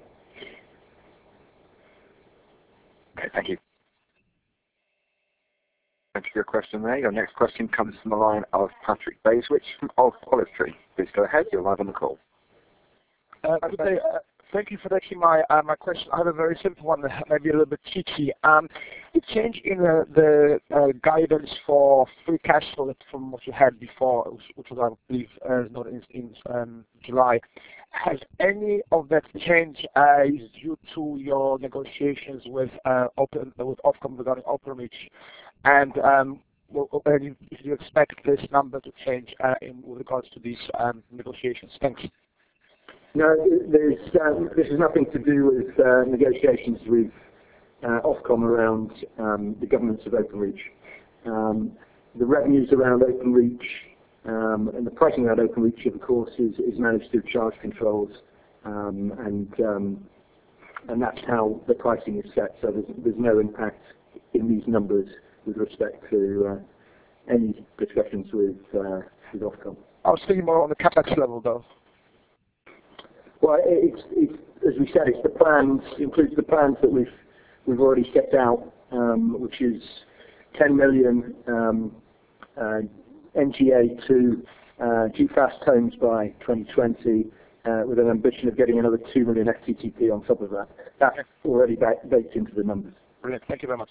Okay, thank you. Thank you for your question there. Your next question comes from the line of Patrick Baiswich from Olive Tree. Please go ahead. You're live on the call. Uh, good day. Uh, thank you for taking my uh, my question. I have a very simple one, maybe a little bit cheeky. Um, the change in uh, the uh, guidance for free cash flow from what you had before, which was, I believe, uh, not in, in um, July, has any of that change uh, is due to your negotiations with uh, Open with Ofcom regarding Openreach? And um, if you expect this number to change uh, in with regards to these um, negotiations? Thanks. No, there's, um, this has nothing to do with uh, negotiations with uh, Ofcom around um, the governance of Openreach. Um, the revenues around Openreach um, and the pricing around Openreach, of course, is, is managed through charge controls, um, and um, and that's how the pricing is set. So there's, there's no impact in these numbers with respect to uh, any discussions with, uh, with Ofcom. I was thinking more on the CAPEX level, though. Well, it's, it's, as we said, it's the plans, includes the plans that we've we've already set out, um, which is ten million um, uh, N G A to uh, G Fast homes by twenty twenty, uh, with an ambition of getting another two million F T T P on top of that. That's already ba- baked into the numbers. Brilliant. Thank you very much.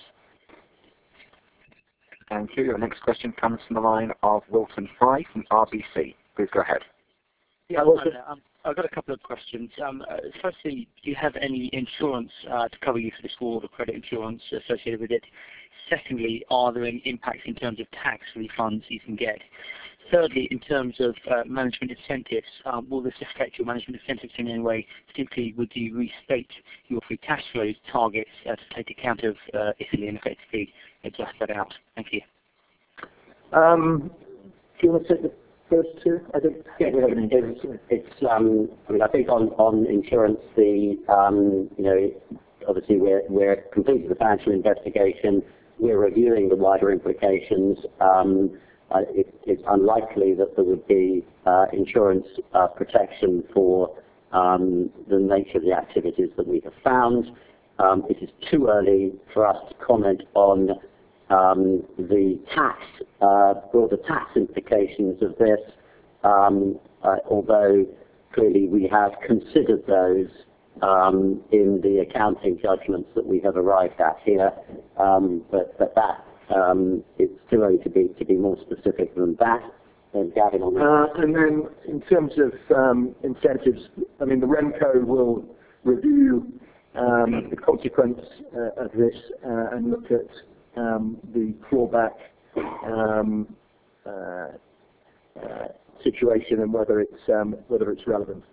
Thank you. Your next question comes from the line of Wilton Fry from R B C. Please go ahead. Yeah, well, um, I've got a couple of questions. Um, uh, firstly, do you have any insurance uh, to cover you for this fraud or credit insurance associated with it? Secondly, are there any impacts in terms of tax refunds you can get? Thirdly, in terms of uh, management incentives, um, will this affect your management incentives in any way? Particularly, would you restate your free cash flow targets uh, to take account of uh, Italy and effectively adjust that out? Thank you. Um, do you want to take the first two? I don't think we have any. It's, it's um, I mean, I think on, on insurance, the um, you know, obviously we're we're completing the financial investigation. We're reviewing the wider implications. Um, uh, it, it's unlikely that there would be uh, insurance uh, protection for um, the nature of the activities that we have found. Um, it is too early for us to comment on um, the tax, uh, broader tax implications of this, um, uh, although clearly we have considered those um, in the accounting judgments that we have arrived at here, um, but, but that um, it's too early to be to be more specific than that. And Gavin, on that. Uh, and then in terms of um, incentives, I mean the RemCo will review um, the consequence uh, of this uh, and look at um, the clawback um, uh, uh, situation and whether it's um, whether it's relevant.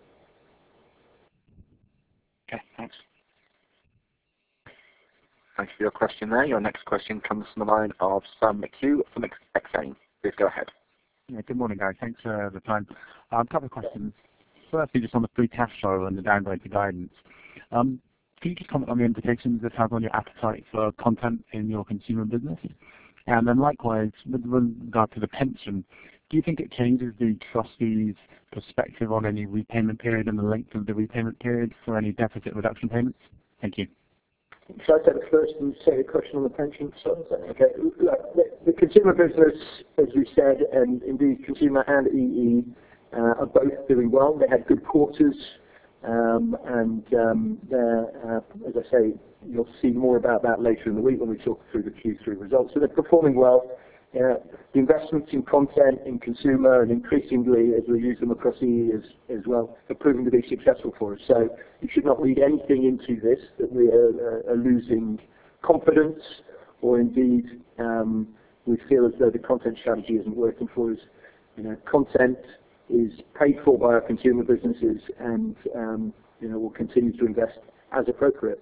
Okay, thanks. Thanks for your question there. Your next question comes from the line of Sam McHugh from Exane. Please go ahead. Yeah, good morning, guys. Thanks for the time. Um, a couple of questions. Firstly, just on the free cash flow and the downgrade to guidance. Um, can you just comment on the implications this has on your appetite for content in your consumer business? And then likewise, with regard to the pension, do you think it changes the trustees' perspective on any repayment period and the length of the repayment period for any deficit reduction payments? Thank you. Shall I take the first and say the question on the pension? Okay. Look, the, the consumer business, as we said, and indeed consumer and E E uh, are both doing well. They had good quarters, um, and um, uh, as I say, you'll see more about that later in the week when we talk through the Q three results. So they're performing well. Uh, the investments in content, in consumer, and increasingly as we use them across E E as, as well, are proving to be successful for us. So you should not read anything into this that we are, uh, are losing confidence, or indeed um, we feel as though the content strategy isn't working for us. You know, content is paid for by our consumer businesses, and um, you know we'll continue to invest as appropriate.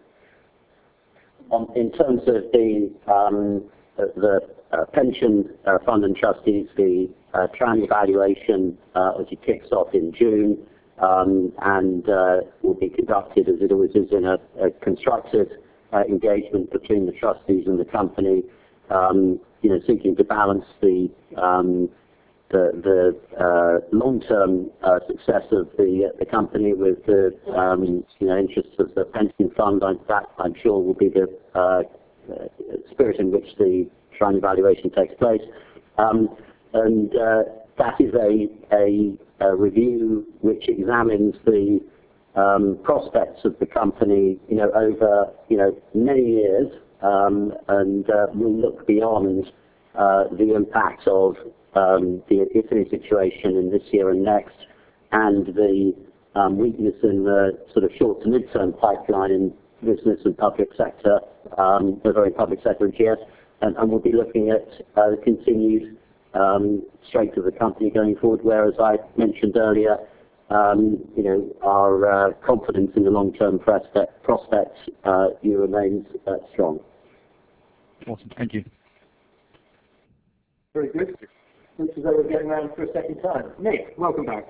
Um, in terms of the um, the uh, pension uh, fund and trustees, the uh, triennial evaluation uh, as it kicks off in June, um, and uh, will be conducted as it always is in a, a constructive uh, engagement between the trustees and the company, um, you know, seeking to balance the um, the, the uh, long-term uh, success of the the company with the um, you know interests of the pension fund. I, that I'm sure will be the uh, uh, spirit in which the triennial evaluation takes place, um, and uh, that is a, a a review which examines the um, prospects of the company, you know, over you know many years, um, and uh, will look beyond uh, the impact of um, the Italy situation in this year and next, and the um, weakness in the sort of short to mid-term pipeline in business and public sector, um, the very public sector in G S, and, and we'll be looking at uh, the continued um, strength of the company going forward. Whereas I mentioned earlier, um, you know, our uh, confidence in the long-term prospect, prospects uh, view remains uh, strong. Awesome. Thank you. Very good. Looks as though we're getting around for a second time. Nick, welcome back.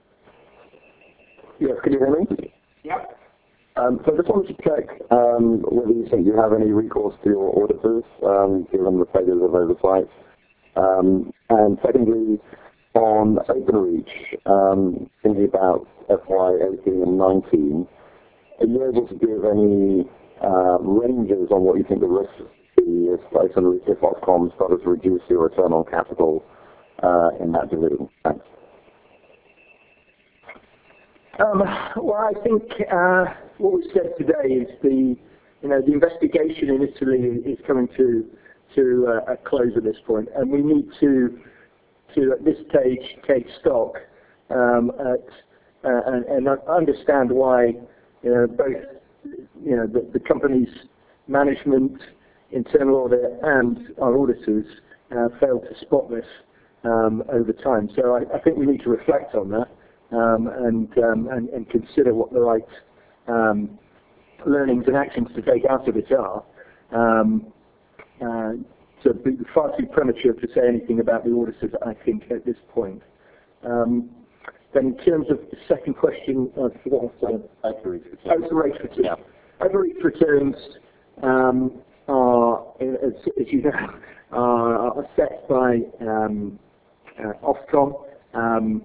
Yes, can you hear me? Yep. Um, so I just wanted to check um, whether you think you have any recourse to your auditors, um, given the failures of oversight. Um, and secondly, on Openreach, um, thinking about F Y eighteen and nineteen, are you able to give any uh, ranges on what you think the risk would be if Openreach, if Ofcom started to reduce your return on capital uh, in that division? Thanks. Um, well, I think uh, what we said today is the, you know, the investigation in Italy is coming to to uh, a close at this point, and we need to to at this stage take stock um, at, uh, and, and understand why, you know, both, you know, the, the company's management, internal audit, and our auditors uh, failed to spot this um, over time. So I, I think we need to reflect on that. Um, and, um, and and consider what the right um, learnings and actions to take out of it are. Um, uh, so it'd be far too premature to say anything about the auditors, I think, at this point. Um, then in terms of the second question, I forgot what I said. Overrate returns. Yeah. Overrate returns um, are, as, as you know, are, are set by um, uh, Ofcom. Um,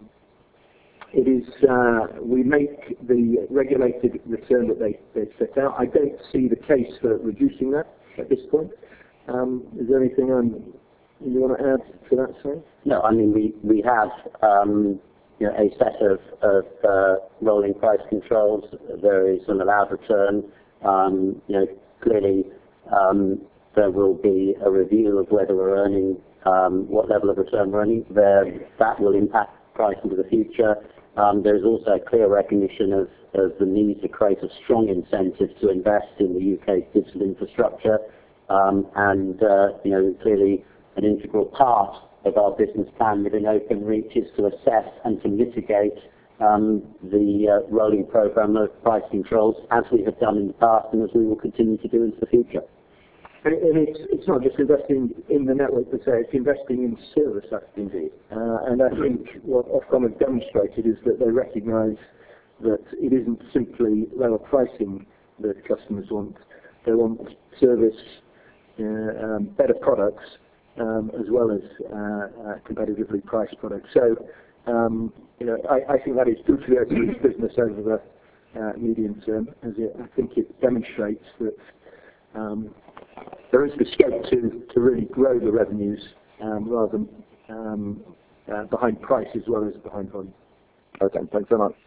It is, uh, we make the regulated return that they, they set out. I don't see the case for reducing that at this point. Um, is there anything um, you want to add to that, Sam? No, I mean, we, we have um, you know, a set of, of uh, rolling price controls. There is an allowed return. Um, you know, clearly um, there will be a review of whether we're earning, um, what level of return we're earning. There, that will impact price into the future. Um, there's also a clear recognition of, of the need to create a strong incentive to invest in the U K's digital infrastructure, um, and uh, you know, clearly an integral part of our business plan within Openreach is to assess and to mitigate um, the uh, rolling program of price controls, as we have done in the past and as we will continue to do into the future. And it's, it's not just investing in the network per se, it's investing in service, indeed. Uh, and I think what Ofcom has demonstrated is that they recognise that it isn't simply lower pricing that customers want. They want service, uh, um, better products, um, as well as uh, uh, competitively priced products. So, um, you know, I, I think that is good for the Openreach business over the uh, medium term, as it, I think it demonstrates that um, there is the scope to, to really grow the revenues um, rather than um, uh, behind price as well as behind volume. Okay, thanks so much.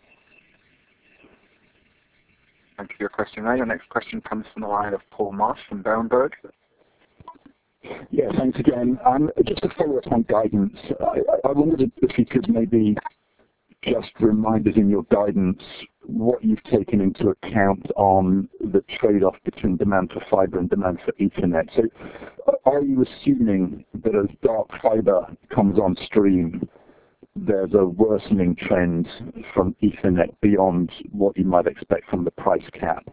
Thank you for your question there. Your next question comes from the line of Paul Marsh from Berenberg. Yeah, thanks again. Um, just to follow up on guidance, I, I wondered if you could maybe just remind us in your guidance what you've taken into account on the trade-off between demand for fibre and demand for Ethernet. So are you assuming that as dark fibre comes on stream, there's a worsening trend from Ethernet beyond what you might expect from the price cap?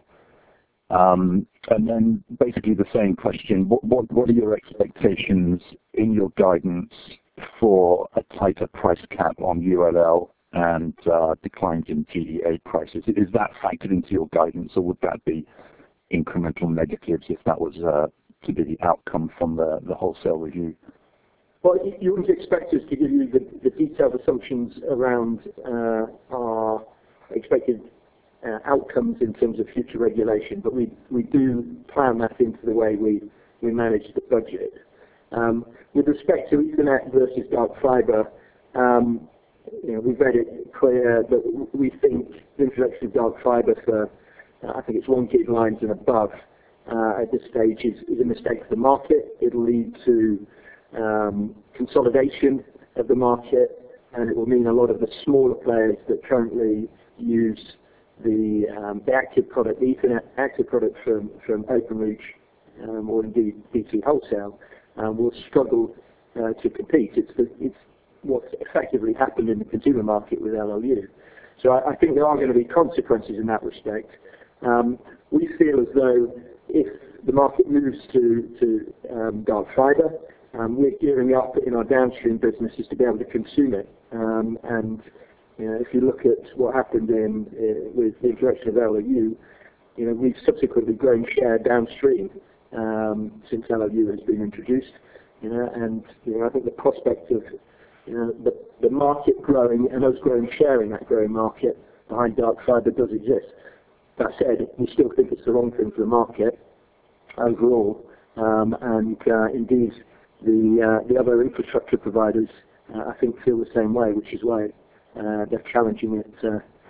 Um, and then basically the same question, what, what, what are your expectations in your guidance for a tighter price cap on U L L and uh, declines in G E A prices? Is that factored into your guidance, or would that be incremental negatives if that was uh, to be the outcome from the, the wholesale review? Well, you wouldn't expect us to give you the, the detailed assumptions around uh, our expected uh, outcomes in terms of future regulation, but we, we do plan that into the way we, we manage the budget. Um, with respect to Ethernet versus dark fibre, um, you know, we've made it clear that we think the introduction of dark fibre for, uh, I think it's one gig lines and above uh, at this stage is, is a mistake for the market. It'll lead to um, consolidation of the market, and it will mean a lot of the smaller players that currently use the, um, the active product, the Ethernet active product from, from Openreach, um, or indeed B T Wholesale, um, will struggle uh, to compete. It's, the, it's what's effectively happened in the consumer market with L L U. So I, I think there are going to be consequences in that respect. Um, we feel as though if the market moves to, to um, dark fibre, um, we're gearing up in our downstream businesses to be able to consume it. Um, and you know, if you look at what happened in uh, with the introduction of L L U, you know, we've subsequently grown share downstream um, since L L U has been introduced. You know, and you know, I think the prospect of you know, the, the market growing and us growing share in that growing market behind dark fibre does exist. That said, we still think it's the wrong thing for the market overall, um, and uh, indeed the uh, the other infrastructure providers, uh, I think, feel the same way, which is why uh, they're challenging it uh,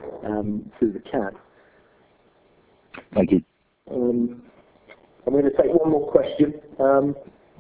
um, through the C A D. Thank you. Um, I'm going to take one more question. Um,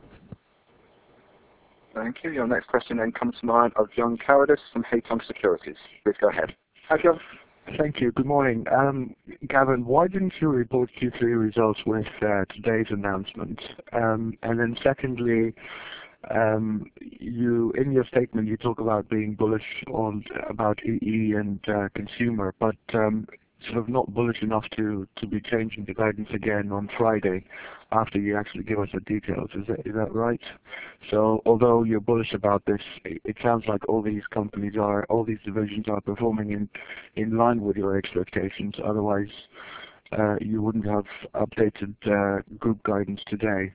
Thank you. Your next question then comes from the line of John Cowardice from Hayton Securities. Please go ahead. Hi, John. Thank you. Good morning. Um, Gavin, why didn't you report Q three results with uh, today's announcement? Um, and then secondly, um, you in your statement you talk about being bullish on about E E and uh, consumer, but um, sort of not bullish enough to, to be changing the guidance again on Friday after you actually give us the details. Is that, is that right? So although you're bullish about this, it, it sounds like all these companies are, all these divisions are performing in, in line with your expectations. Otherwise, uh, you wouldn't have updated uh, group guidance today.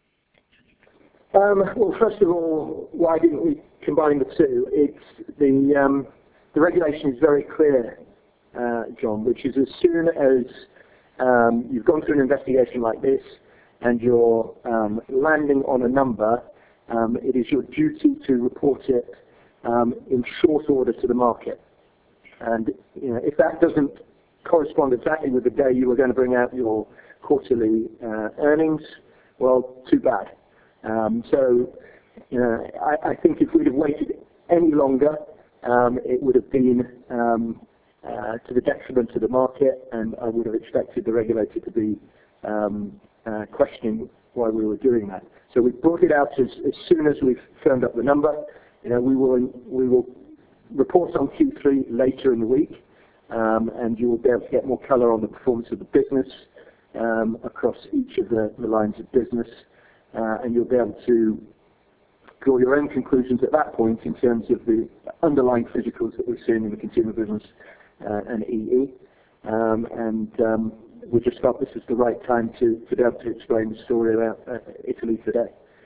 Um, well, first of all, why didn't we combine the two? It's the, um, the regulation is very clear, Uh, John, which is as soon as um, you've gone through an investigation like this and you're um, landing on a number, um, it is your duty to report it um, in short order to the market. And you know, if that doesn't correspond exactly with the day you were going to bring out your quarterly uh, earnings, well, too bad. Um, so, you know, I, I think if we'd have waited any longer, um, it would have been um, Uh, to the detriment of the market, and I would have expected the regulator to be um, uh, questioning why we were doing that. So we brought it out as, as soon as we've firmed up the number. You know, we will we will report on Q three later in the week, um, and you will be able to get more colour on the performance of the business um, across each of the, the lines of business, uh, and you'll be able to draw your own conclusions at that point in terms of the underlying physicals that we're seeing in the consumer business uh, and E E. Um, and um, we just felt this is the right time to, to be able to explain the story about uh, Italy today.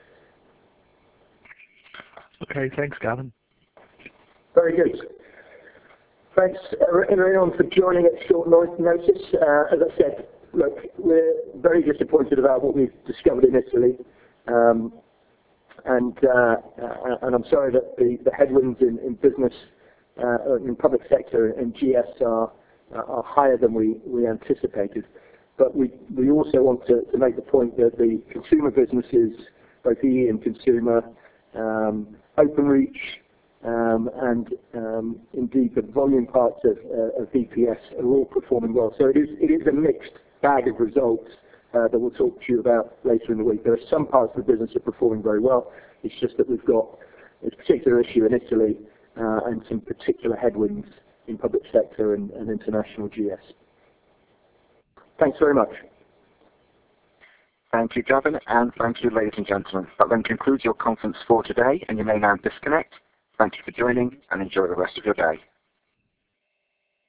Okay, thanks, Gavin. Very good. Thanks everyone for joining at short notice. Uh, as I said, look, we're very disappointed about what we've discovered in Italy. Um, And, uh, uh, and I'm sorry that the, the headwinds in, in business, uh, in public sector and G S are, are higher than we, we anticipated. But we, we also want to, to make the point that the consumer businesses, both E E and consumer, um, Openreach, um, and um, indeed the volume parts of, uh, of V P S are all performing well. So it is, it is a mixed bag of results. Uh, that we'll talk to you about later in the week. There are some parts of the business that are performing very well. It's just that we've got this particular issue in Italy uh, and some particular headwinds in public sector and, and international G S. Thanks very much. Thank you, Gavin, and thank you, ladies and gentlemen. That then concludes your conference for today, and you may now disconnect. Thank you for joining, and enjoy the rest of your day.